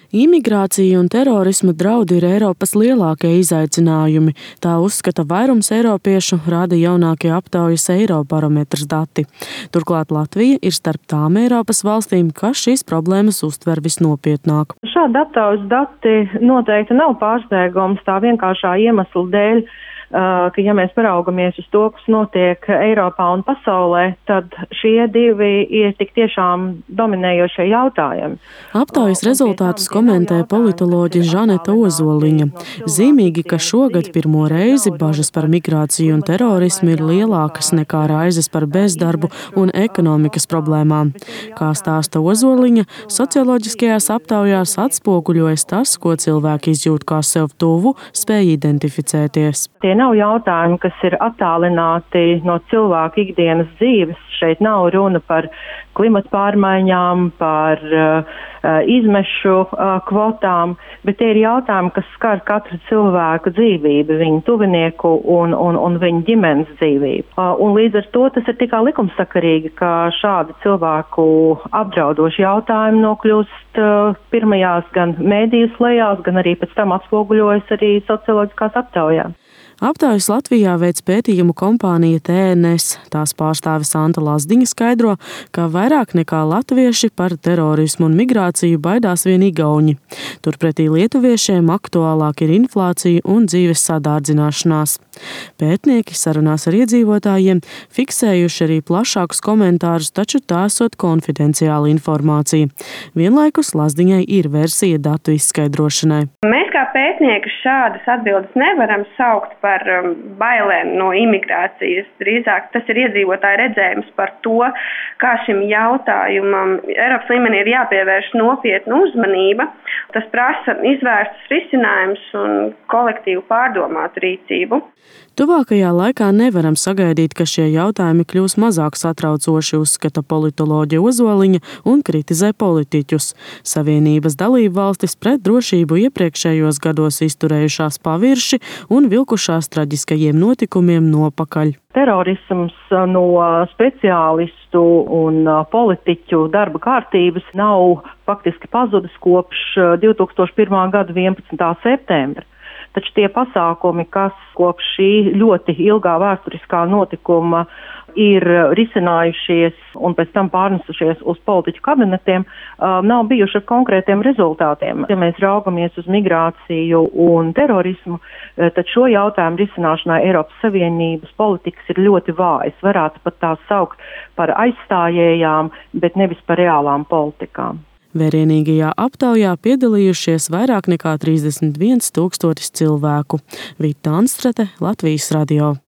Imigrācija un terorisma draudi ir Eiropas lielākie izaicinājumi. Tā uzskata vairums eiropiešu, rāda jaunākie aptaujas Eirobarometrs dati. Turklāt Latvija ir starp tām Eiropas valstīm, kas šīs problēmas uztver visnopietnāk. Šādi aptaujas dati noteikti nav pārsteigums tā vienkāršā iemesla dēļ, ka ja mēs paraugamies uz to, kas notiek Eiropā un pasaulē, tad šie divi ir tik tiešām dominējošie jautājumi. Aptaujas rezultātus komentē politoloģe Žaneta Ozoliņa. Zīmīgi, ka šogad pirmo reizi bažas par migrāciju un terorismu ir lielākas nekā raizes par bezdarbu un ekonomikas problēmām. Kā stāsta Ozoliņa, socioloģiskajās aptaujās atspoguļojas tas, ko cilvēki izjūt kā sev tuvu, spēj identificēties. Tie nav jautājumi, kas ir attālināti no cilvēku ikdienas dzīves. Šeit nav runa par klimata pārmaiņām, par izmešu kvotām, bet tie ir jautājumi, kas skar katru cilvēku dzīvību, viņu tuvinieku un viņu ģimenes dzīvību. Un līdz ar to tas ir tikai likumsakarīgi, ka šādi cilvēku apdraudoši jautājumi nokļūst pirmajās gan mēdīju slējās, gan arī pēc tam atspoguļojas arī socioloģiskās aptaujās. Aptaujas Latvijā veic pētījumu kompānija TNS. Tās pārstāve Santa Lazdiņa skaidro, ka vairāk nekā latvieši par terorismu un migrāciju baidās vien igauņi. Turpretī lietuviešiem aktuālāk ir inflācija un dzīves sadārdzināšanās. Pētnieki sarunās ar iedzīvotājiem fiksējuši arī plašākus komentārus, taču tā esot konfidenciāla informācija. Vienlaikus Lazdiņai ir versija datu izskaidrošanai. Mēs kā pētnieki šādas atbildes nevaram saukt par bailēm no imigrācijas. Drīzāk tas ir iedzīvotāju redzējums par to, kā šim jautājumam Eiropas līmenī ir jāpievērš nopietna uzmanība. Tas prasa izvērstus risinājumus un kolektīvu pārdomātu rīcību. Tuvākajā laikā nevaram sagaidīt, ka šie jautājumi kļūs mazāk satraucoši, uzskata politoloģe Ozoliņa un kritizē politiķus. Savienības dalību valstis pret drošību iepriekšējos gados izturējušās pavirši un vilkušās traģiskajiem notikumiem nopakaļ. Terorisms no speciālistu un politiķu darba kārtības nav faktiski pazudis kopš 2001. gada 11. septembra. Taču tie pasākumi, kas kopš šī ļoti ilgā vēsturiskā notikuma ir risinājušies un pēc tam pārnesušies uz politiķu kabinetiem, nav bijuši ar konkrētiem rezultātiem. Ja mēs raugamies uz migrāciju un terorismu, tad šo jautājumu risināšanai Eiropas Savienības politikas ir ļoti vājas. Varētu pat tās saukt par aizstājējām, bet nevis par reālām politikām. Vērienīgajā aptaujā piedalījušies vairāk nekā 31 000 cilvēku. Vita Anstrate, Latvijas radio.